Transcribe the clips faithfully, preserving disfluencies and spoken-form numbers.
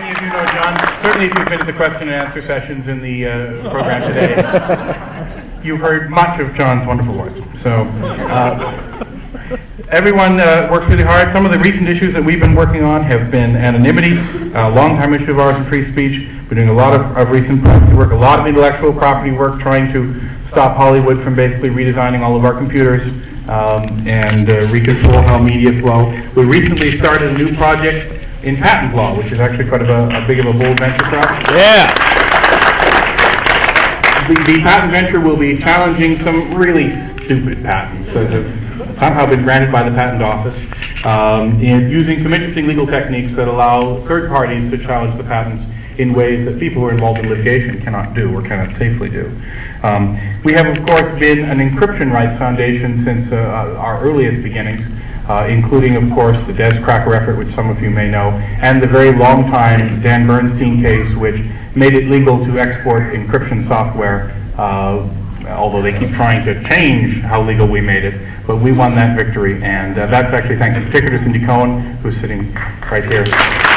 many of you know John, certainly if you've been to the question and answer sessions in the uh, program today, you've heard much of John's wonderful voice. So, uh, everyone uh, works really hard. Some of the recent issues that we've been working on have been anonymity, a long-time issue of ours in free speech. We're doing a lot of, of recent policy work, a lot of intellectual property work, trying to stop Hollywood from basically redesigning all of our computers um, and uh, recontrol how media flow. We recently started a new project in patent law, which is actually quite of a, a big of a bold venture for us. Yeah. The, the patent venture will be challenging some really stupid patents that have somehow been granted by the patent office, um, and using some interesting legal techniques that allow third parties to challenge the patents in ways that people who are involved in litigation cannot do or cannot safely do. Um, we have, of course, been an encryption rights foundation since uh, our earliest beginnings, uh, including, of course, the Des Cracker effort, which some of you may know, and the very long-time Dan Bernstein case, which made it legal to export encryption software, uh, although they keep trying to change how legal we made it. But we won that victory, and uh, that's actually thanks in particular to Cindy Cohen, who's sitting right here.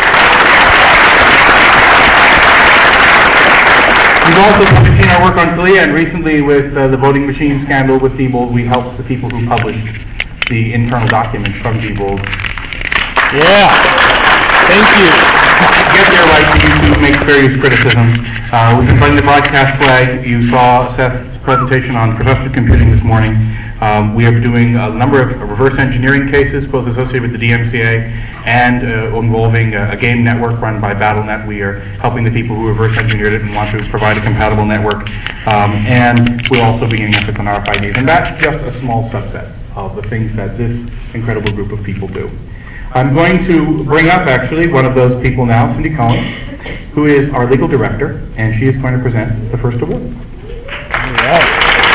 We've also probably seen our work on CALIA, and recently with uh, the voting machine scandal with Diebold, we helped the people who published the internal documents from Diebold. Yeah, thank you. Get their right to YouTube, make fair use criticism. Uh, we've been playing the broadcast flag. You saw Seth's presentation on processor computing this morning. Um, we are doing a number of reverse engineering cases, both associated with the D M C A and uh, involving a, a game network run by BattleNet. We are helping the people who reverse engineered it and want to provide a compatible network. Um, and we're also beginning efforts on R F I Ds. And that's just a small subset of the things that this incredible group of people do. I'm going to bring up, actually, one of those people now, Cindy Cohen, who is our legal director, and she is going to present the first award. All right.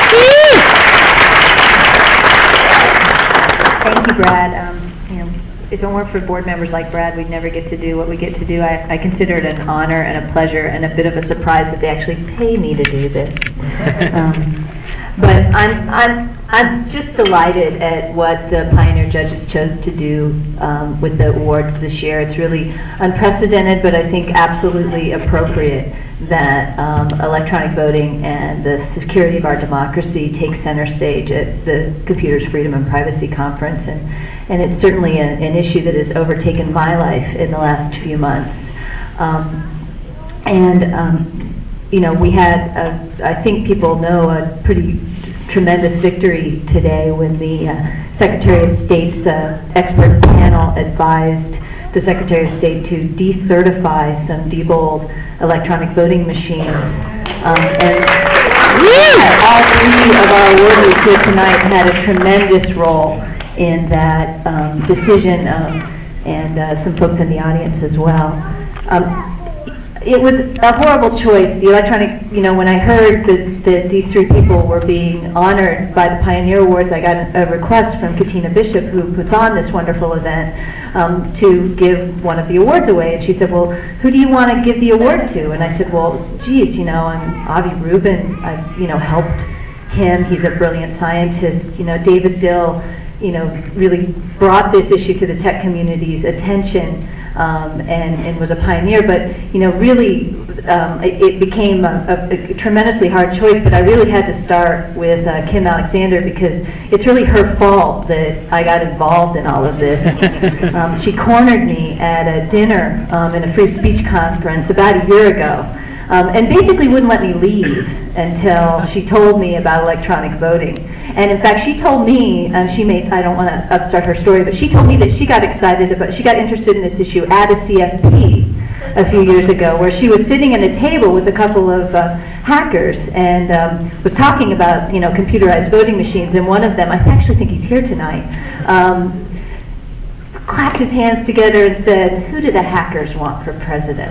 Thank you, Brad. Um, you know, if it weren't for board members like Brad, we'd never get to do what we get to do. I, I consider it an honor and a pleasure and a bit of a surprise that they actually pay me to do this. Um, but I'm, I'm, I'm just delighted at what the Pioneer judges chose to do um, with the awards this year. It's really unprecedented, but I think absolutely appropriate that um, electronic voting and the security of our democracy take center stage at the Computers, Freedom, and Privacy Conference. And, and it's certainly a, an issue that has overtaken my life in the last few months. Um, and, um, you know, we had, a, I think people know, a pretty tremendous victory today when the uh, Secretary of State's uh, expert panel advised the Secretary of State to decertify some Diebold electronic voting machines. Um, and all three of our awardees here tonight had a tremendous role in that um, decision, um, and uh, some folks in the audience as well. Um, It was a horrible choice. The electronic, you know, when I heard that, that these three people were being honored by the Pioneer Awards, I got a request from Katina Bishop, who puts on this wonderful event, um, to give one of the awards away. And she said, well, who do you want to give the award to? And I said, well, geez, you know, I'm Avi Rubin. I've, you know, helped him. He's a brilliant scientist. You know, David Dill, you know, really brought this issue to the tech community's attention. Um, and, and was a pioneer, but you know, really, um, it, it became a, a, a tremendously hard choice. But I really had to start with uh, Kim Alexander, because it's really her fault that I got involved in all of this. um, she cornered me at a dinner um, in a free speech conference about a year ago, um, and basically wouldn't let me leave until she told me about electronic voting. And in fact, she told me, um, she made, I don't want to upstart her story, but she told me that she got excited about, she got interested in this issue at a C F P a few years ago, where she was sitting at a table with a couple of uh, hackers and um, was talking about, you know, computerized voting machines. And one of them, I actually think he's here tonight, um, clapped his hands together and said, who do the hackers want for president?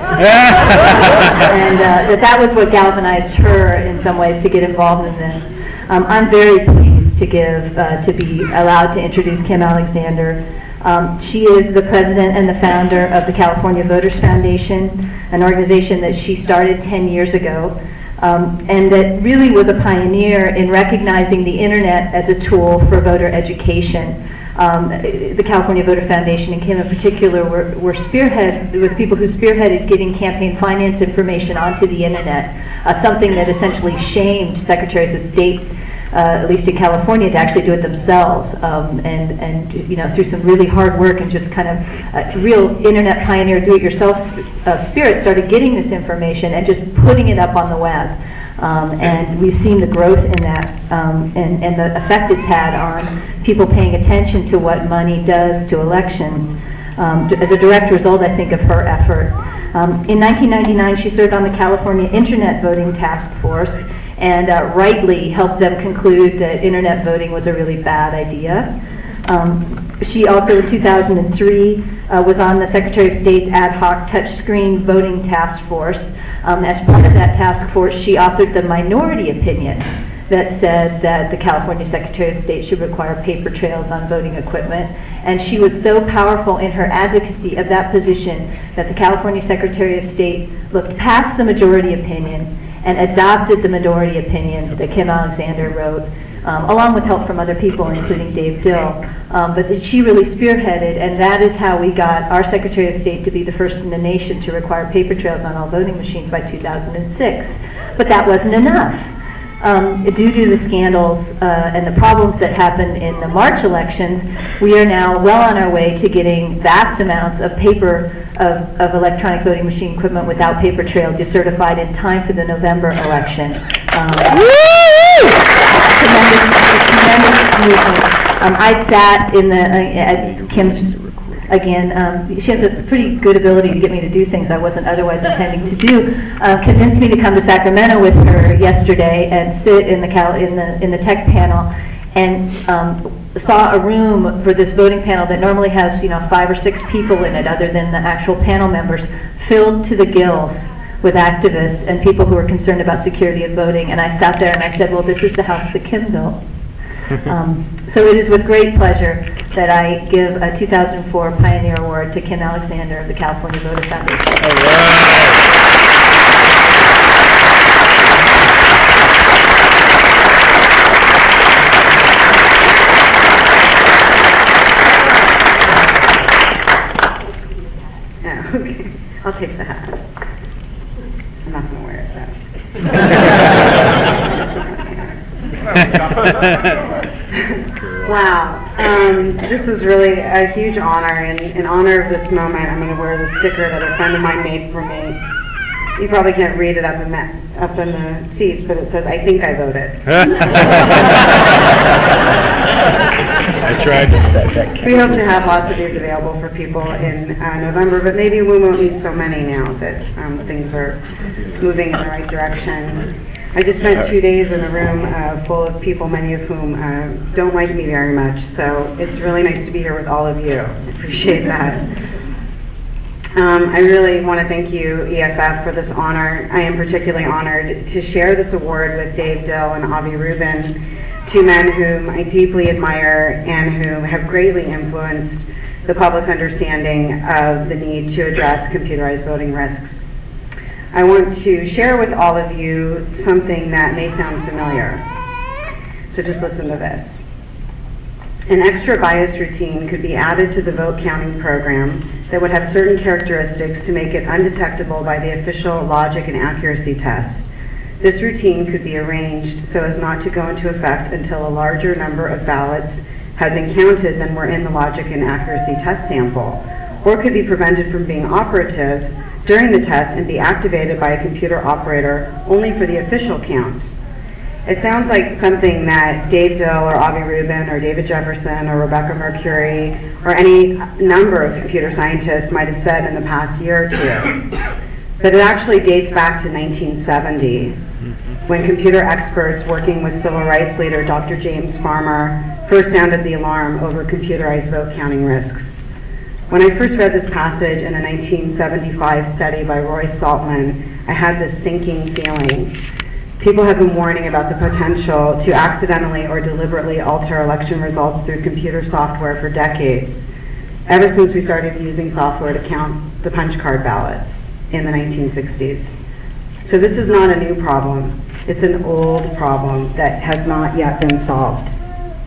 and uh, that that was what galvanized her in some ways to get involved in this. Um, I'm very pleased to give, uh, to be allowed to introduce Kim Alexander. Um, she is the president and the founder of the California Voters Foundation, an organization that she started ten years ago, um, and that really was a pioneer in recognizing the internet as a tool for voter education. um, the California Voter Foundation and Kim in particular were, were spearhead, with people who spearheaded getting campaign finance information onto the internet, uh, something that essentially shamed secretaries of state, uh, at least in California, to actually do it themselves, um, and, and you know, through some really hard work and just kind of uh, real internet pioneer do-it-yourself sp uh, spirit, started getting this information and just putting it up on the web. Um, and we've seen the growth in that um, and, and the effect it's had on people paying attention to what money does to elections. Um, as a direct result, I think, of her effort. Um, in nineteen ninety-nine, she served on the California Internet Voting Task Force and uh, rightly helped them conclude that internet voting was a really bad idea. Um, she also, in two thousand three, uh, was on the Secretary of State's ad hoc touchscreen voting task force. Um, as part of that task force, she authored the minority opinion that said that the California Secretary of State should require paper trails on voting equipment. And she was so powerful in her advocacy of that position that the California Secretary of State looked past the majority opinion and adopted the minority opinion that Kim Alexander wrote, Um, along with help from other people, including Dave Dill. Um, but she really spearheaded, and that is how we got our Secretary of State to be the first in the nation to require paper trails on all voting machines by two thousand six. But that wasn't enough. Um, due to the scandals uh, and the problems that happened in the March elections, we are now well on our way to getting vast amounts of paper, of, of electronic voting machine equipment without paper trail decertified in time for the November election. Um, Tremendous, tremendous movement. Um, I sat in the, uh, at Kim's, again, um, she has a pretty good ability to get me to do things I wasn't otherwise intending to do, uh, convinced me to come to Sacramento with her yesterday and sit in the, Cal in the, in the tech panel, and um, saw a room for this voting panel that normally has, you know, five or six people in it other than the actual panel members, filled to the gills with activists and people who were concerned about security of voting. And I sat there and I said, well, this is the house that Kim built. um, so it is with great pleasure that I give a two thousand four Pioneer Award to Kim Alexander of the California Voter Foundation. All right. Oh, okay. I'll take the hat. I'm not going to wear it though. Wow. Um, this is really a huge honor, and in honor of this moment, I'm going to wear the sticker that a friend of mine made for me. You probably can't read it up in, that, up in the seats, but it says, "I think I voted." I tried. We hope to have lots of these available for people in uh, November, but maybe we won't need so many now that um, things are moving in the right direction. I just spent two days in a room uh, full of people, many of whom uh, don't like me very much, so it's really nice to be here with all of you. I appreciate that. Um, I really want to thank you, E F F, for this honor. I am particularly honored to share this award with Dave Dill and Avi Rubin, two men whom I deeply admire and whom have greatly influenced the public's understanding of the need to address computerized voting risks. I want to share with all of you something that may sound familiar. So just listen to this. An extra bias routine could be added to the vote counting program that would have certain characteristics to make it undetectable by the official logic and accuracy test. This routine could be arranged so as not to go into effect until a larger number of ballots had been counted than were in the logic and accuracy test sample, or could be prevented from being operative during the test and be activated by a computer operator only for the official count. It sounds like something that Dave Dill or Avi Rubin or David Jefferson or Rebecca Mercuri or any number of computer scientists might have said in the past year or two. But it actually dates back to nineteen seventy, when computer experts working with civil rights leader Doctor James Farmer first sounded the alarm over computerized vote counting risks. When I first read this passage in a nineteen seventy-five study by Roy Saltman, I had this sinking feeling. People have been warning about the potential to accidentally or deliberately alter election results through computer software for decades, ever since we started using software to count the punch card ballots in the nineteen sixties. So this is not a new problem. It's an old problem that has not yet been solved.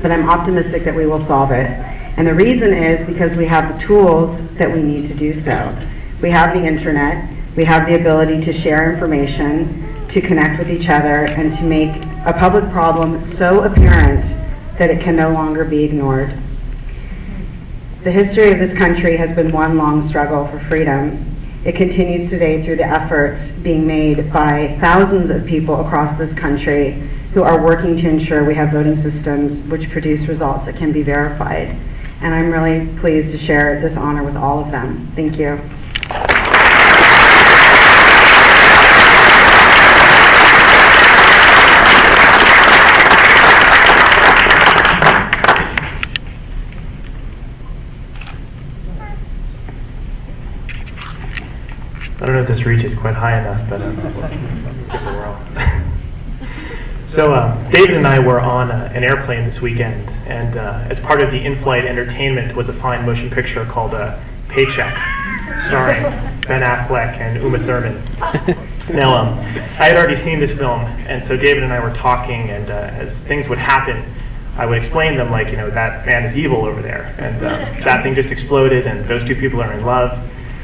but I'm optimistic that we will solve it. And the reason is because we have the tools that we need to do so. We have the internet, we have the ability to share information, to connect with each other, and to make a public problem so apparent that it can no longer be ignored. The history of this country has been one long struggle for freedom. It continues today through the efforts being made by thousands of people across this country who are working to ensure we have voting systems which produce results that can be verified. And I'm really pleased to share this honor with all of them. Thank you. I don't know if this reaches quite high enough, but um, give it a whirl. So uh, David and I were on uh, an airplane this weekend, and uh, as part of the in-flight entertainment was a fine motion picture called uh, Paycheck, starring Ben Affleck and Uma Thurman. Now, um, I had already seen this film, and so David and I were talking, and uh, as things would happen, I would explain them like, you know, that man is evil over there, and uh, that thing just exploded, and those two people are in love.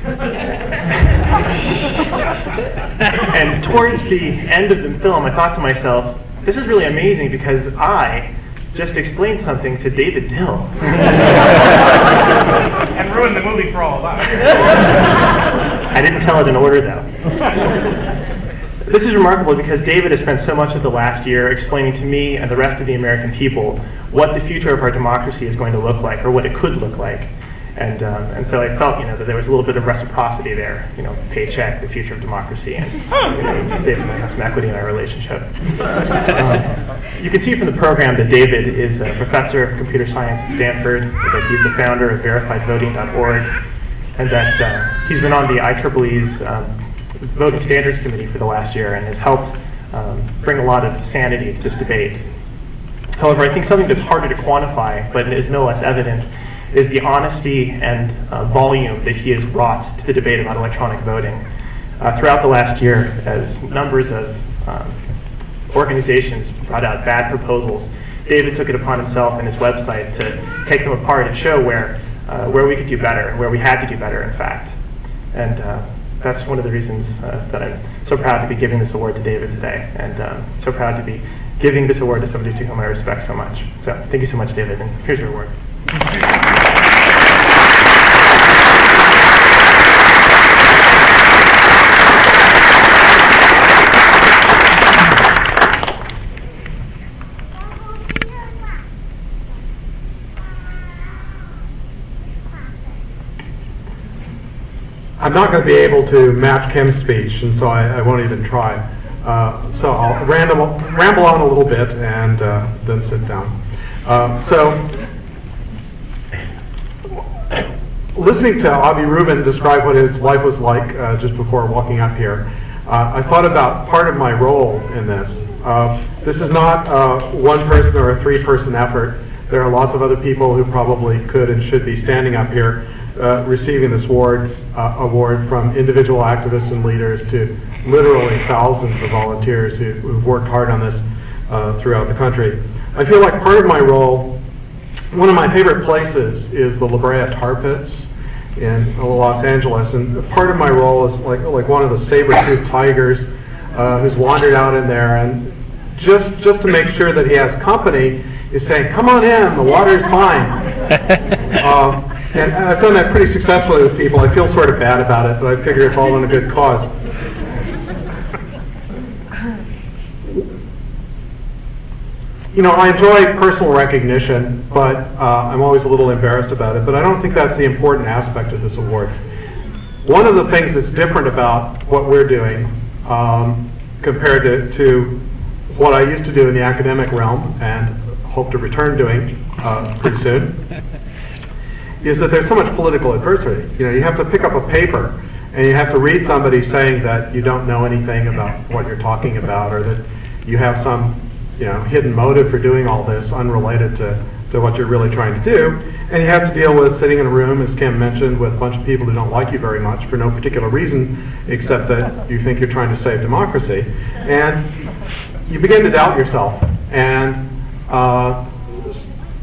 And towards the end of the film, I thought to myself, this is really amazing because I just explained something to David Dill. And ruined the movie for all of us. I didn't tell it in order, though. This is remarkable because David has spent so much of the last year explaining to me and the rest of the American people what the future of our democracy is going to look like, or what it could look like. And um, and so I felt, you know, that there was a little bit of reciprocity there. You know, Paycheck, the future of democracy, and you know, David might have some equity in our relationship. Um, you can see from the program that David is a professor of computer science at Stanford, that he's the founder of verified voting dot org, and that uh, he's been on the I triple E's um, Voting Standards Committee for the last year and has helped um, bring a lot of sanity to this debate. However, I think something that's harder to quantify, but is no less evident, is the honesty and uh, volume that he has brought to the debate about electronic voting. Uh, throughout the last year, as numbers of um, organizations brought out bad proposals, David took it upon himself and his website to take them apart and show where, uh, where we could do better, and where we had to do better, in fact. And uh, that's one of the reasons uh, that I'm so proud to be giving this award to David today, and um, so proud to be giving this award to somebody to whom I respect so much. So thank you so much, David, and here's your award. I'm not going to be able to match Kim's speech, and so I, I won't even try. Uh, so I'll ramble, ramble on a little bit and uh, then sit down. Uh, so, listening to Avi Rubin describe what his life was like uh, just before walking up here, uh, I thought about part of my role in this. Uh, this is not uh, one person or a three-person effort. There are lots of other people who probably could and should be standing up here uh, receiving this award, uh, award from individual activists and leaders to literally thousands of volunteers who, who've worked hard on this uh, throughout the country. I feel like part of my role, one of my favorite places is the La Brea Tar Pits in Los Angeles, and part of my role is like like one of the saber-toothed tigers uh, who's wandered out in there, and just just to make sure that he has company is saying, "Come on in, the water's fine." uh, and I've done that pretty successfully with people. I feel sort of bad about it, but I figure it's all in a good cause. You know, I enjoy personal recognition, but uh, I'm always a little embarrassed about it. But I don't think that's the important aspect of this award. One of the things that's different about what we're doing um, compared to, to what I used to do in the academic realm and hope to return doing uh, pretty soon is that there's so much political adversity. You know, you have to pick up a paper and you have to read somebody saying that you don't know anything about what you're talking about, or that you have some you know, hidden motive for doing all this unrelated to, to what you're really trying to do. And you have to deal with sitting in a room, as Kim mentioned, with a bunch of people who don't like you very much for no particular reason except that you think you're trying to save democracy. And you begin to doubt yourself. And uh,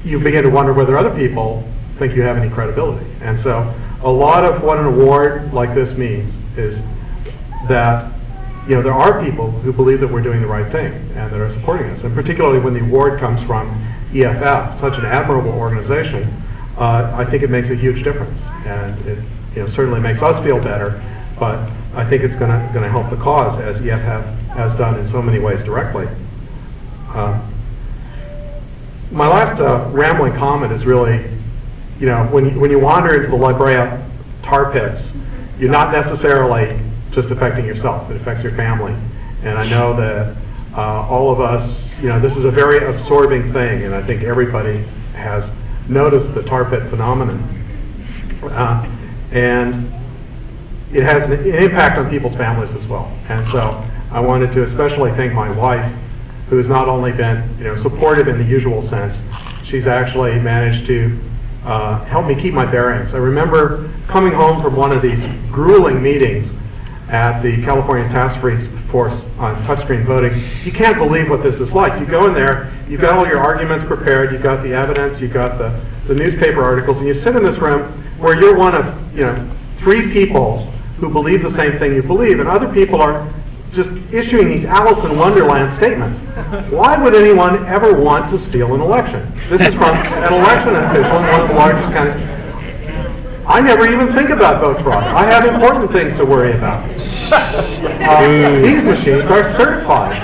you begin to wonder whether other people think you have any credibility. And so a lot of what an award like this means is that, you know, there are people who believe that we're doing the right thing and that are supporting us. And particularly when the award comes from E F F, such an admirable organization, uh, I think it makes a huge difference. And it, you know, certainly makes us feel better, but I think it's going to going to help the cause, as E F F has done in so many ways directly. Uh, my last uh, rambling comment is really, you know, when you, when you wander into the La Brea tar pits, you're not necessarily just affecting yourself, it affects your family. And I know that uh, all of us, you know, this is a very absorbing thing, and I think everybody has noticed the tar pit phenomenon. Uh, and it has an, an impact on people's families as well. And so I wanted to especially thank my wife, who has not only been, you know, supportive in the usual sense, she's actually managed to uh, help me keep my bearings. I remember coming home from one of these grueling meetings at the California Task Force on touchscreen voting. You can't believe what this is like. You go in there, you've got all your arguments prepared, you've got the evidence, you've got the, the newspaper articles, and you sit in this room where you're one of, you know, three people who believe the same thing you believe, and other people are just issuing these Alice in Wonderland statements. Why would anyone ever want to steal an election? This is from an election official in one of the largest counties. I never even think about vote fraud. I have important things to worry about. Uh, these machines are certified.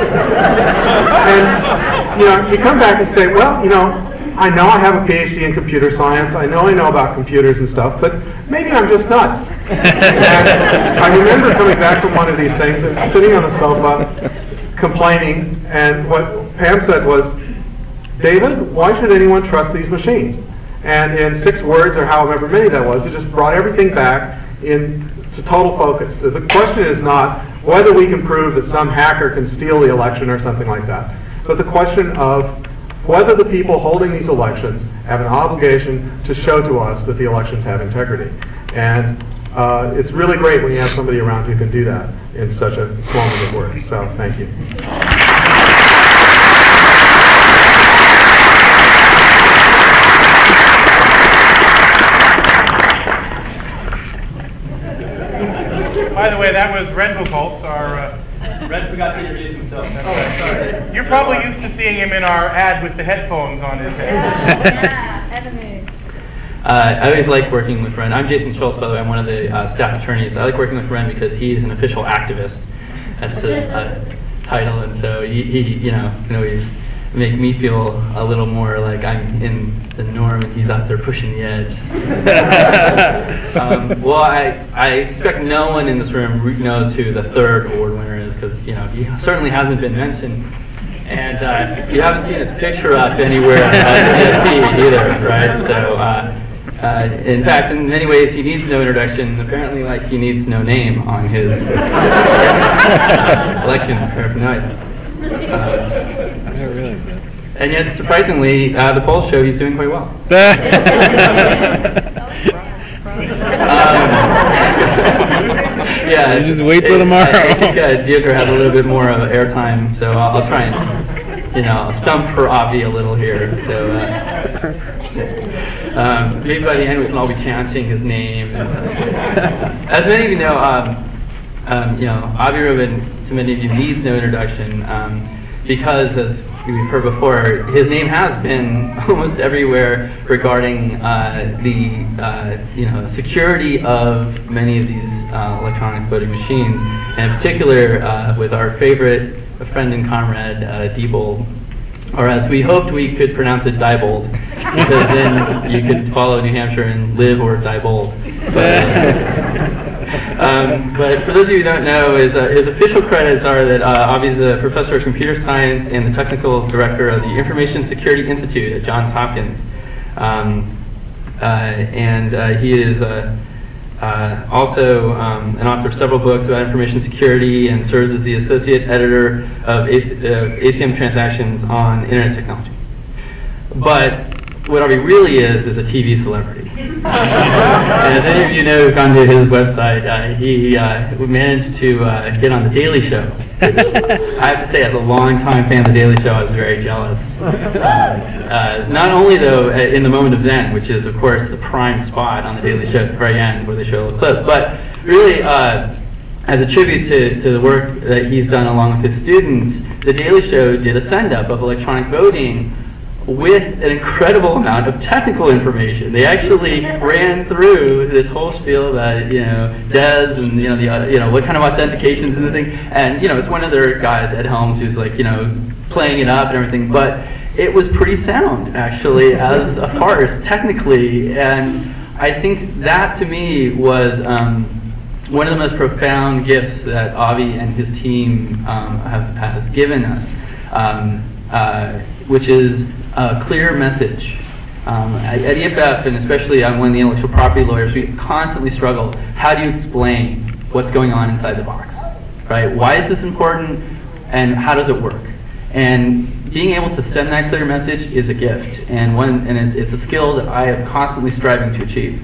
And, you know, you come back and say, well, you know, I know I have a P H D in computer science. I know I know about computers and stuff, but maybe I'm just nuts. And I remember coming back from one of these things and sitting on the sofa complaining, and what Pam said was, David, why should anyone trust these machines? And in six words, or however many that was, it just brought everything back into total focus. So the question is not whether we can prove that some hacker can steal the election or something like that, but the question of whether the people holding these elections have an obligation to show to us that the elections have integrity. And uh, it's really great when you have somebody around who can do that in such a small number of words. So thank you. By the way, that was Red Buchholz, our... Uh, Red forgot to introduce himself. Oh, sorry. You're probably used to seeing him in our ad with the headphones on his head. Yeah, enemy. Uh, I always like working with Ren. I'm Jason Schultz, by the way. I'm one of the uh, staff attorneys. I like working with Ren because he's an official activist. That's his uh, title, and so he, he, you know, can always make me feel a little more like I'm in the norm and he's out there pushing the edge. um, well, I, I suspect no one in this room knows who the third award winner is, because, you know, he certainly hasn't been mentioned. And uh, you haven't seen his picture up anywhere on C F P either, right? So, uh, uh, in fact, in many ways, he needs no introduction. Apparently, like, he needs no name on his uh, election paraphernalia. Uh, I didn't realize that. And yet, surprisingly, uh, the polls show he's doing quite well. um, yeah, You just wait till it- tomorrow. I, I think uh, Deirdre has a little bit more of airtime, so I'll, I'll try and, you know, stump her Avi a little here. So uh, um, maybe by the end we can all be chanting his name. And stuff. As many of you know, um, um, you know, Avi Rubin, to many of you, needs no introduction um, because, as we've heard before, his name has been almost everywhere regarding uh, the uh, you know security of many of these uh, electronic voting machines, and in particular uh, with our favorite friend and comrade uh, Diebold, or as we hoped we could pronounce it, Diebold, because then you could follow New Hampshire and live or die bold. But, uh, Um, but for those of you who don't know, his, uh, his official credits are that uh, Avi's a professor of computer science and the technical director of the Information Security Institute at Johns Hopkins. Um, uh, and uh, he is uh, uh, also um, an author of several books about information security and serves as the associate editor of A C, uh, A C M Transactions on Internet Technology. But what Avi really is is a T V celebrity. And as any of you know who've gone to his website, uh, he uh, managed to uh, get on The Daily Show. Which I have to say, as a longtime fan of The Daily Show, I was very jealous. Uh, not only, though, in the moment of Zen, which is, of course, the prime spot on The Daily Show at the very end where they show a little clip, but really, uh, as a tribute to, to the work that he's done along with his students, The Daily Show did a send-up of electronic voting with an incredible amount of technical information. They actually ran through this whole spiel about, you know, D E S and, you know, the, uh, you know, what kind of authentications and the thing. And, you know, it's one of their guys, Ed Helms, who's like, you know, playing it up and everything. But it was pretty sound, actually, as a farce, technically. And I think that, to me, was um, one of the most profound gifts that Avi and his team um, have has given us, um, uh, which is a clear message. Um, at E F F, and especially I'm one of the intellectual property lawyers, we constantly struggle. How do you explain what's going on inside the box, right? Why is this important, and how does it work? And being able to send that clear message is a gift, and one, and it's, it's a skill that I am constantly striving to achieve.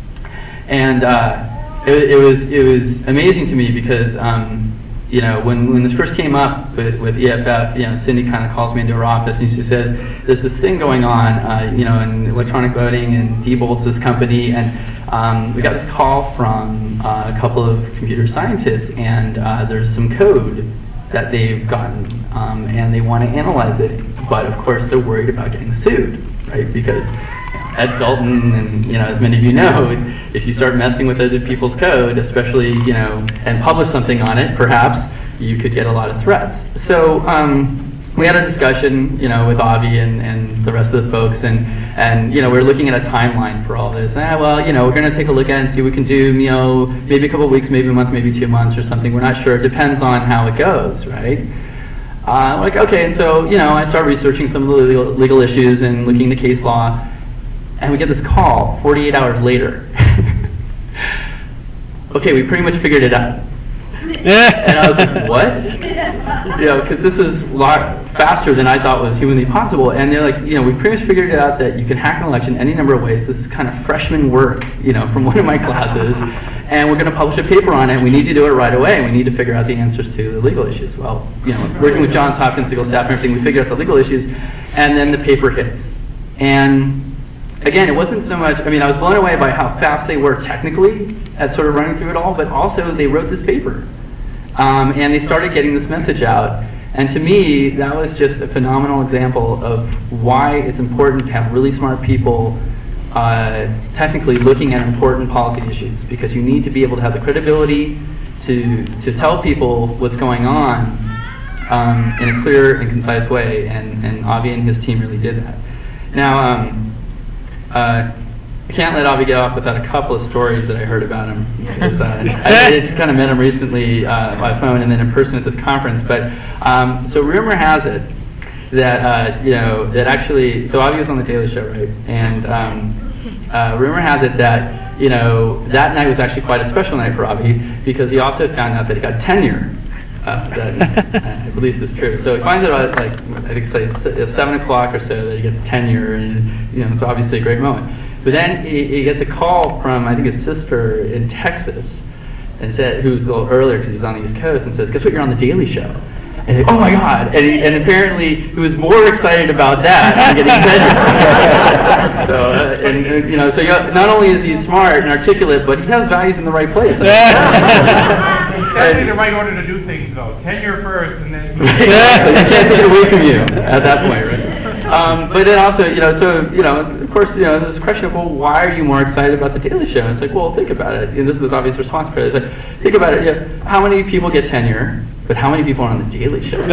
And uh, it, it was it was amazing to me because um, you know, when, when this first came up with, with E F F, you know, Cindy kind of calls me into her office and she says, there's this thing going on, uh, you know, in electronic voting, and Diebold's this company, and um, we got this call from uh, a couple of computer scientists, and uh, there's some code that they've gotten, um, and they want to analyze it, but of course they're worried about getting sued, right? Because Ed Felton, and you know, as many of you know, if you start messing with other people's code, especially, you know, and publish something on it, perhaps you could get a lot of threats. So um, we had a discussion, you know, with Avi and, and the rest of the folks, and and you know, we're looking at a timeline for all this. Ah, well, you know, we're going to take a look at it and see what we can do. You know, maybe a couple of weeks, maybe a month, maybe two months or something. We're not sure. It depends on how it goes, right? Uh, like, okay, and so you know, I start researching some of the legal, legal issues and looking into case law. And we get this call forty-eight hours later. Okay, we pretty much figured it out. And I was like, what? You know, because this is a lot faster than I thought was humanly possible. And they're like, you know, we pretty much figured it out that you can hack an election any number of ways. This is kind of freshman work, you know, from one of my classes. And we're going to publish a paper on it. We need to do it right away. We need to figure out the answers to the legal issues. Well, you know, working with Johns Hopkins legal staff and everything, we figured out the legal issues. And then the paper hits. And again, it wasn't so much, I mean, I was blown away by how fast they were technically at sort of running through it all, but also they wrote this paper. Um, and they started getting this message out. And to me, that was just a phenomenal example of why it's important to have really smart people uh, technically looking at important policy issues, because you need to be able to have the credibility to, to tell people what's going on um, in a clear and concise way, and, and Avi and his team really did that. Now, um, Uh, I can't let Avi get off without a couple of stories that I heard about him. Because, uh, I just kind of met him recently uh, by phone and then in person at this conference. But um, so rumor has it that uh, you know that actually, so Avi was on the Daily Show, right? And um, uh, rumor has it that you know that night was actually quite a special night for Avi, because he also found out that he got tenure. Uh, that uh, I believe is true. So he finds out at like I think it's like seven o'clock or so that he gets tenure, and you know it's obviously a great moment. But then he, he gets a call from I think his sister in Texas, and said who's a little earlier because he's on the East Coast, and says, "Guess what? You're on the Daily Show." And like, oh my God! And, he, and apparently he was more excited about that than getting tenure. So uh, and, and you know, so you got, not only is he smart and articulate, but he has values in the right place. Definitely the right order to do things, though. Tenure first, and then... Exactly. You can't take it away from you at that point, right? Um, but then also, you know, so, you know, of course, you know, there's a question of, well, why are you more excited about the Daily Show? And it's like, well, think about it. And this is his obvious response. It's like, think about it. You know, how many people get tenure, but how many people are on the Daily Show?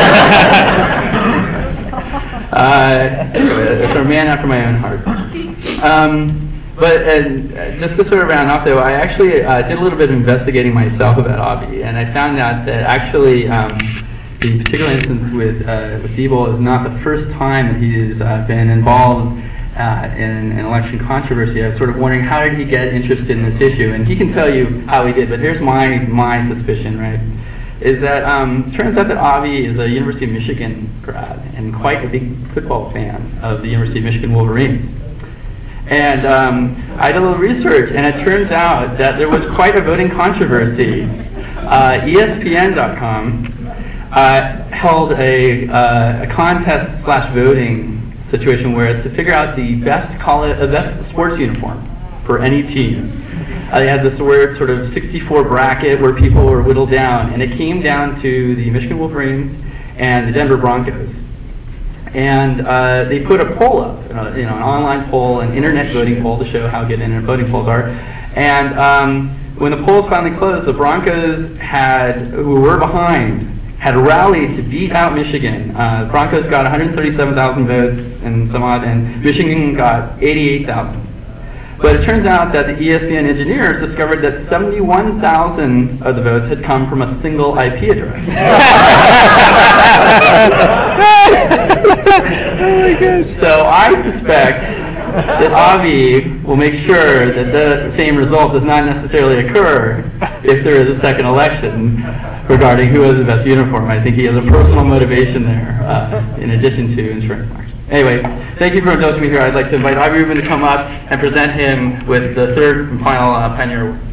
uh, anyway, that's a man after my own heart. Um, But and uh, just to sort of round off, though, I actually uh, did a little bit of investigating myself about Avi, and I found out that actually um, the particular instance with uh, with Diebold is not the first time that he's uh, been involved uh, in an election controversy. I was sort of wondering, how did he get interested in this issue? And he can tell you how he did, but here's my my suspicion, right? is that um, turns out that Avi is a University of Michigan grad and quite a big football fan of the University of Michigan Wolverines. And um, I did a little research, and it turns out that there was quite a voting controversy. Uh, E S P N dot com uh, held a, uh, a contest slash voting situation where to figure out the best college, uh, best sports uniform for any team. Uh, they had this weird sort of sixty-four bracket where people were whittled down, and it came down to the Michigan Wolverines and the Denver Broncos. And uh, they put a poll up, uh, you know, an online poll, an internet voting poll to show how good internet voting polls are. And um, when the polls finally closed, the Broncos had, who were behind, had rallied to beat out Michigan. Uh, the Broncos got one hundred thirty-seven thousand votes and some odd, and Michigan got eighty-eight thousand. But it turns out that the E S P N engineers discovered that seventy-one thousand of the votes had come from a single I P address. Oh my God. So I suspect that Avi will make sure that the same result does not necessarily occur if there is a second election regarding who has the best uniform. I think he has a personal motivation there, uh, in addition to ensuring election. Anyway, thank you for indulging me here. I'd like to invite Avi Rubin to come up and present him with the third and final uh, Pioneer Award.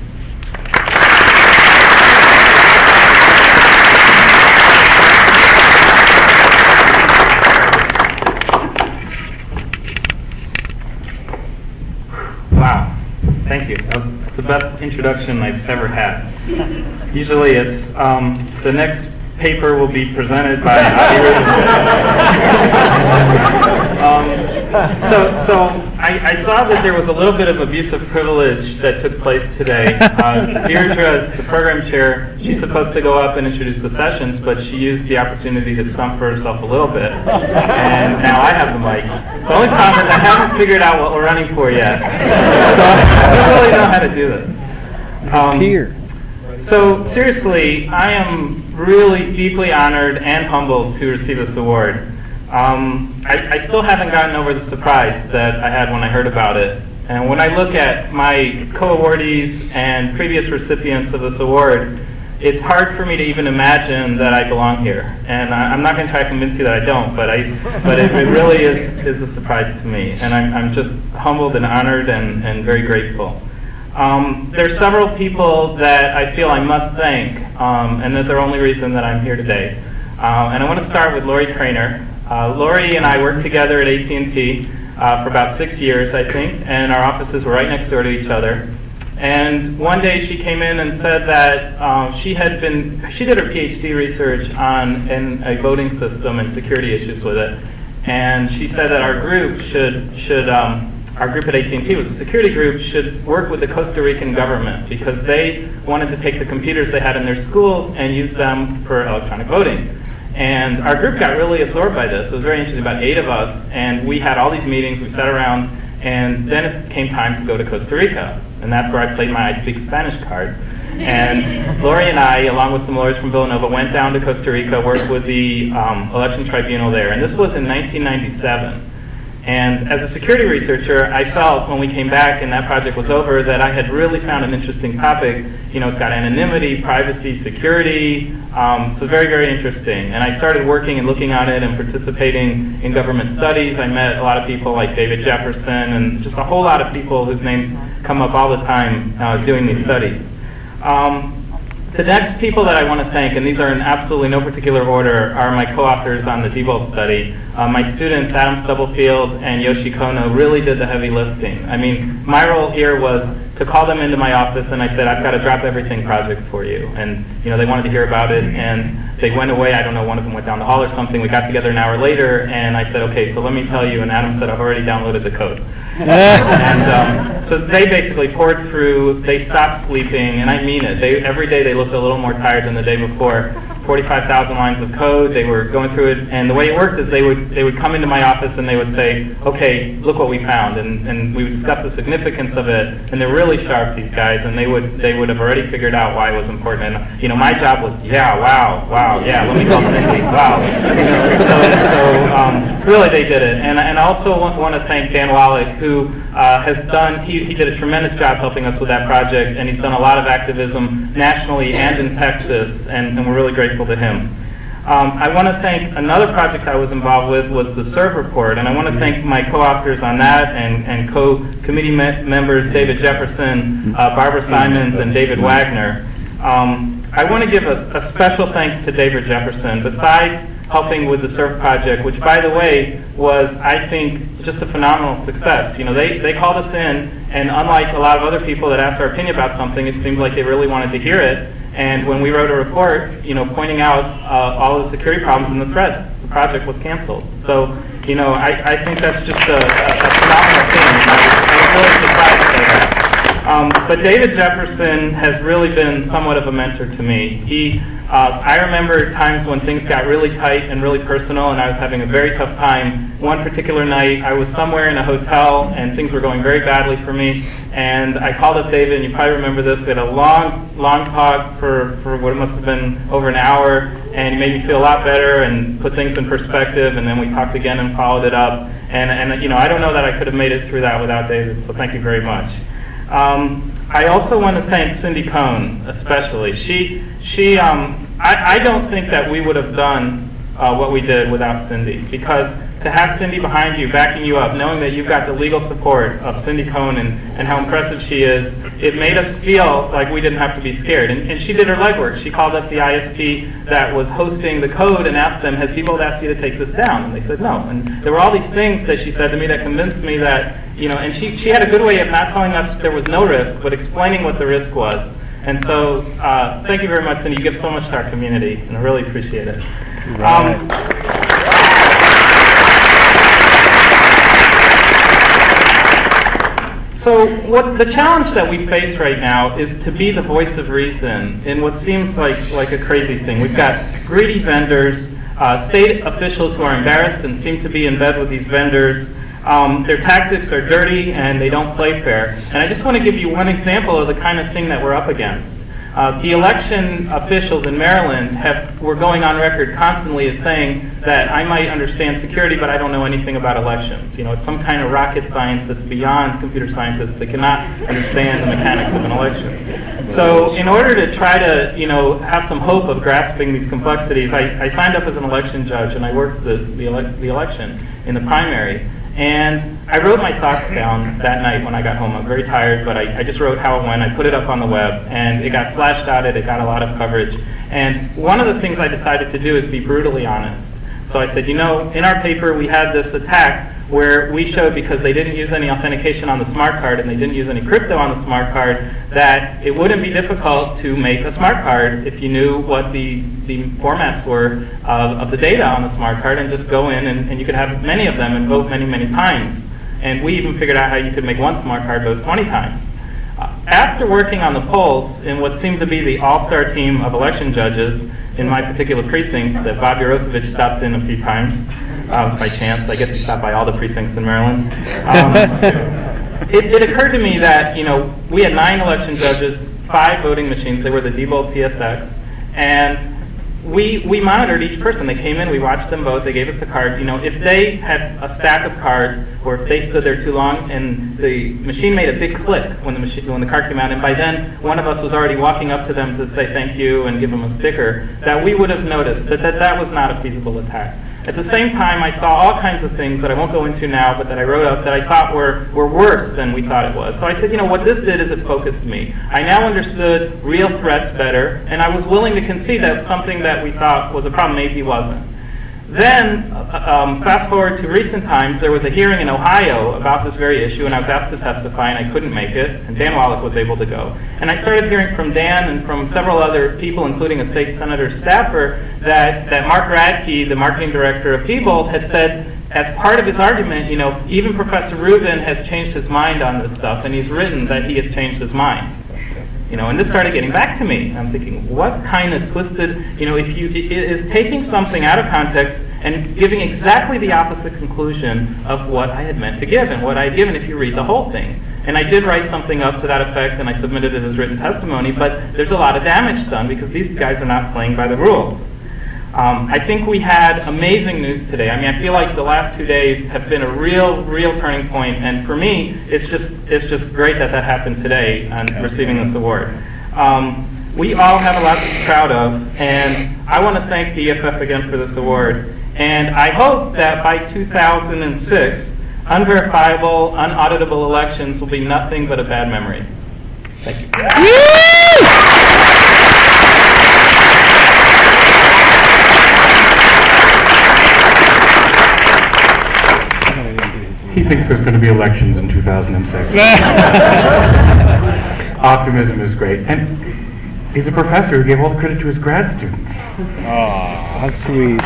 Wow, thank you. That was the best introduction I've ever had. Usually it's, um, the next paper will be presented by Avi Rubin. um, so so I, I saw that there was a little bit of abuse of privilege that took place today. Uh, Deirdre, as the program chair, she's supposed to go up and introduce the sessions, but she used the opportunity to stump for herself a little bit. And now I have the mic. The only problem is I haven't figured out what we're running for yet. So I don't really know how to do this. Um, Here. So seriously, I am really deeply honored and humbled to receive this award. Um, I, I still haven't gotten over the surprise that I had when I heard about it. And when I look at my co-awardees and previous recipients of this award, it's hard for me to even imagine that I belong here. And I, I'm not going to try to convince you that I don't, but I, but it, it really is, is a surprise to me. And I'm, I'm just humbled and honored and, and very grateful. Um, there's several people that I feel I must thank, um, and that they're the only reason that I'm here today. Uh, and I want to start with Lori Trainer. Uh, Lori and I worked together at A T and T uh, for about six years, I think, and our offices were right next door to each other. And one day she came in and said that uh, she had been, she did her PhD research on in a voting system and security issues with it. And she said that our group should, should um, our group at A T and T was a security group, should work with the Costa Rican government because they wanted to take the computers they had in their schools and use them for electronic voting. And our group got really absorbed by this. It was very interesting, about eight of us, and we had all these meetings, we sat around, and then it came time to go to Costa Rica. And that's where I played my I Speak Spanish card. And Lori and I, along with some lawyers from Villanova, went down to Costa Rica, worked with the um, election tribunal there. And this was in nineteen ninety-seven. And as a security researcher, I felt when we came back and that project was over that I had really found an interesting topic. You know, it's got anonymity, privacy, security, um, so very, very interesting. And I started working and looking on it and participating in government studies. I met a lot of people like David Jefferson and just a whole lot of people whose names come up all the time uh, doing these studies. Um, The next people that I want to thank, and these are in absolutely no particular order, are my co-authors on the Diebold study. Uh, my students, Adam Stubblefield and Yoshi Kono, really did the heavy lifting. I mean, my role here was to call them into my office, and I said, I've got a drop everything project for you. And you know, they wanted to hear about it, and they went away. I don't know, one of them went down the hall or something. We got together an hour later, and I said, okay, so let me tell you. And Adam said, I've already downloaded the code. And um, so they basically poured through, they stopped sleeping, and I mean it. They, every day they looked a little more tired than the day before, forty-five thousand lines of code. They were going through it, and the way it worked is they would they would come into my office and they would say, "Okay, look what we found," and, and we would discuss the significance of it. And they're really sharp, these guys, and they would they would have already figured out why it was important. And you know, my job was, yeah, wow, wow, yeah, let me call Cindy, wow. You know, so so um, really, they did it. And and I also want, want to thank Dan Wallach, who uh, has done he he did a tremendous job helping us with that project, and he's done a lot of activism nationally and in Texas, and, and we're really grateful to him. Um, I want to thank another project I was involved with was the SERV report, and I want to thank my co-authors on that and, and co-committee me- members David Jefferson, uh, Barbara Simons, and David Wagner. Um, I want to give a, a special thanks to David Jefferson. Besides helping with the SERV project, which, by the way, was, I think, just a phenomenal success. You know, they, they called us in, and unlike a lot of other people that asked our opinion about something, it seemed like they really wanted to hear it. And when we wrote a report, you know, pointing out uh, all the security problems and the threats, the project was canceled. So, you know, I, I think that's just a, a, a phenomenal thing. And I was, I was really surprised by that. Um, but David Jefferson has really been somewhat of a mentor to me. He, uh, I remember times when things got really tight and really personal, and I was having a very tough time. One particular night, I was somewhere in a hotel, and things were going very badly for me. And I called up David, and you probably remember this. We had a long, long talk for, for what must have been over an hour, and he made me feel a lot better and put things in perspective. And then we talked again and followed it up. And, and you know, I don't know that I could have made it through that without David. So thank you very much. Um, I also want to thank Cindy Cohn, especially. She, she, um, I, I don't think that we would have done uh, what we did without Cindy, because to have Cindy behind you, backing you up, knowing that you've got the legal support of Cindy Cohn and, and how impressive she is, it made us feel like we didn't have to be scared. And, and she did her legwork. She called up the I S P that was hosting the code and asked them, has Diebold asked you to take this down? And they said no. And there were all these things that she said to me that convinced me that, you know, and she, she had a good way of not telling us there was no risk, but explaining what the risk was. And so, uh, thank you very much, Cindy. You give so much to our community, and I really appreciate it. Right. Um, So what the challenge that we face right now is to be the voice of reason in what seems like, like a crazy thing. We've got greedy vendors, uh, state officials who are embarrassed and seem to be in bed with these vendors. Um, their tactics are dirty and they don't play fair. And I just want to give you one example of the kind of thing that we're up against. Uh, the election officials in Maryland have were going on record constantly as saying that I might understand security, but I don't know anything about elections. You know, it's some kind of rocket science that's beyond computer scientists that cannot understand the mechanics of an election. So in order to try to, you know, have some hope of grasping these complexities, I, I signed up as an election judge, and I worked the, the, ele- the election in the primary. And I wrote my thoughts down that night when I got home. I was very tired, but I, I just wrote how it went. I put it up on the web, and it got slashed out. It got a lot of coverage. And one of the things I decided to do is be brutally honest. So I said, you know, in our paper we had this attack where we showed, because they didn't use any authentication on the smart card and they didn't use any crypto on the smart card, that it wouldn't be difficult to make a smart card if you knew what the, the formats were of, of the data on the smart card, and just go in and, and you could have many of them and vote many, many times. And we even figured out how you could make one smart card vote twenty times. Uh, after working on the polls in what seemed to be the all-star team of election judges in my particular precinct that Bob Yarosevich stopped in a few times, uh, by chance. I guess he stopped by all the precincts in Maryland. Um, it, it occurred to me that, you know, we had nine election judges, five voting machines. They were the Diebold T S X, and we we monitored each person. They came in, we watched them vote. They gave us a card. You know, if they had a stack of cards, or if they stood there too long, and the machine made a big click when the machine when the card came out, and by then one of us was already walking up to them to say thank you and give them a sticker, that we would have noticed that that, that was not a feasible attack. At the same time, I saw all kinds of things that I won't go into now, but that I wrote up that I thought were, were worse than we thought it was. So I said, you know, what this did is it focused me. I now understood real threats better, and I was willing to concede that something that we thought was a problem maybe wasn't. Then, um, fast forward to recent times, there was a hearing in Ohio about this very issue, and I was asked to testify, and I couldn't make it, and Dan Wallach was able to go. And I started hearing from Dan and from several other people, including a state senator staffer, that, that Mark Radke, the marketing director of Diebold, had said, as part of his argument, you know, even Professor Rubin has changed his mind on this stuff, and he's written that he has changed his mind. You know, and this started getting back to me. I'm thinking, what kind of twisted, you know, if you, it is taking something out of context and giving exactly the opposite conclusion of what I had meant to give and what I had given if you read the whole thing. And I did write something up to that effect, and I submitted it as written testimony, but there's a lot of damage done because these guys are not playing by the rules. Um, I think we had amazing news today. I mean, I feel like the last two days have been a real, real turning point, and for me, it's just it's just great that that happened today and receiving this award. Um, we all have a lot to be proud of, and I want to thank the E F F again for this award. And I hope that by two thousand six, unverifiable, unauditable elections will be nothing but a bad memory. Thank you. He thinks there's going to be elections in two thousand six. Optimism is great. And he's a professor who gave all the credit to his grad students. Aw, how sweet.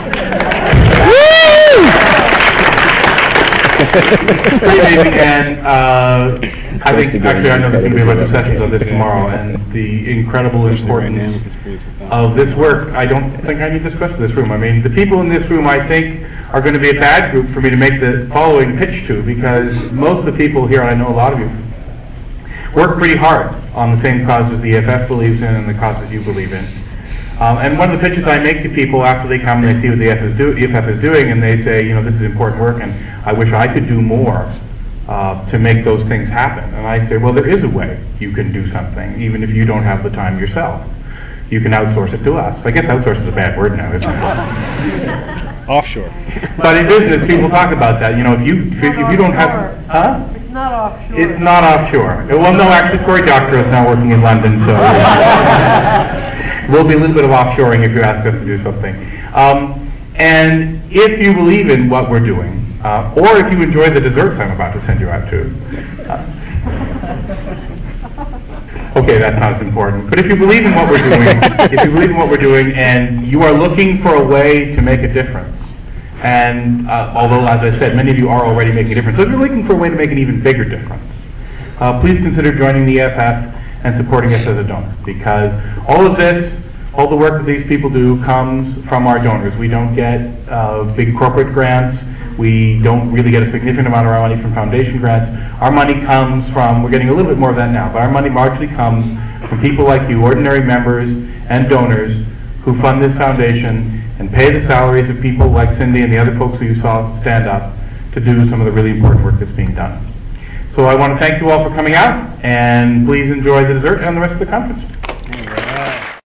Pretty amazing, and uh, I think, actually, I know there's going to be a bunch of sessions on this tomorrow, and the incredible importance of this work. I don't think I need to discuss in this room. I mean, the people in this room, I think, are going to be a bad group for me to make the following pitch to, because most of the people here, and I know a lot of you, work pretty hard on the same causes the E F F believes in and the causes you believe in. Um, and one of the pitches I make to people after they come and they see what the E F F is, do, E F F is doing, and they say, you know, this is important work, and I wish I could do more uh, to make those things happen. And I say, well, there is a way you can do something, even if you don't have the time yourself. You can outsource it to us. I guess outsource is a bad word now, isn't it? Offshore. But in business, people talk about that. You know, if you if, if you don't have, huh? It's not offshore. It's not offshore. Well, no, actually, Cory Doctorow is now working in London, so will be a little bit of offshoring if you ask us to do something. Um, and if you believe in what we're doing, uh, or if you enjoy the desserts I'm about to send you out to. Uh, Okay, that's not as important. But if you believe in what we're doing, if you believe in what we're doing, and you are looking for a way to make a difference, and uh, although, as I said, many of you are already making a difference, so if you're looking for a way to make an even bigger difference, uh, please consider joining the E F F and supporting us as a donor, because all of this, all the work that these people do comes from our donors. We don't get uh, big corporate grants. We don't really get a significant amount of our money from foundation grants. Our money comes from, we're getting a little bit more of that now, but our money largely comes from people like you, ordinary members and donors who fund this foundation and pay the salaries of people like Cindy and the other folks who you saw stand up to do some of the really important work that's being done. So I want to thank you all for coming out, and please enjoy the dessert and the rest of the conference.